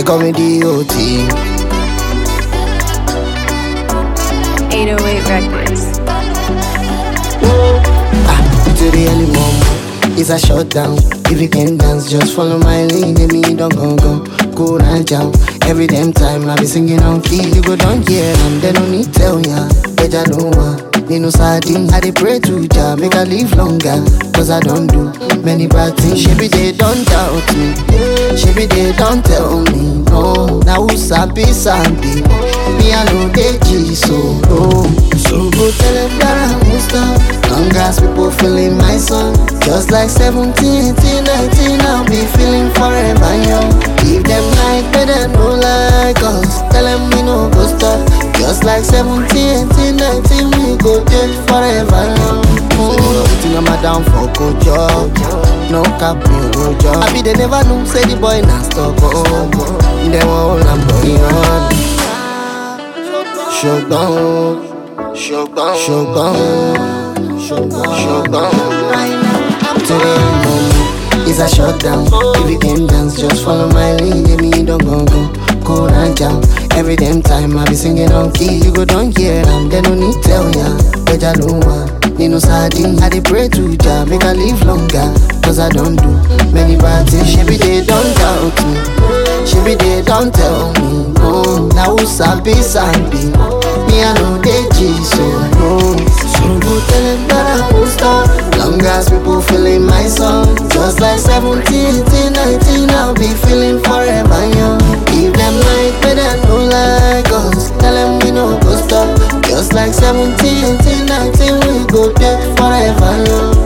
call me D.O.T. 808 Records. To the early morning, it's a shutdown. If you can dance, just follow my lead. And me don't go and jump. Every damn time I be singing on key. You go down here and they don't need tell ya. Better no one. Me no sardine, I dey pray to Jah, make I live longer. Cause I don't do many bad things. She be they don't doubt me. She be they don't tell me. No, now who sabi. Me I know they G so low. So go tell them that I won't stop. Long as people feeling my song. Just like 17, 18, 19, I'll be feeling forever young. If them like better no like us. Tell them we no go stop. Just like 17, 18, 19, we go dead forever young. Everything I'm a down for good job. No cap, no job. I be they never know, say the boy not stop. They won't I'm going on. Showdown. Today morning, it's a shutdown. If you can dance, just follow my lead. And me don't go and jump. Every damn time I be singing on key. You go down here and they don't need tell ya. Better no one. Me no sardine, I dey pray to Jah, make I live longer. Cause I don't do many bad things. She be they don't doubt me. She be they don't tell me. No, now who sabi. Me I know they G so no. So go tell them that I won't stop. Long as people feeling my song. Just like 17, 18, 19, I'll be feeling forever young. If them like better no like us. Tell them we no go stop. Just like 17, 18, 19, we go dead forever young.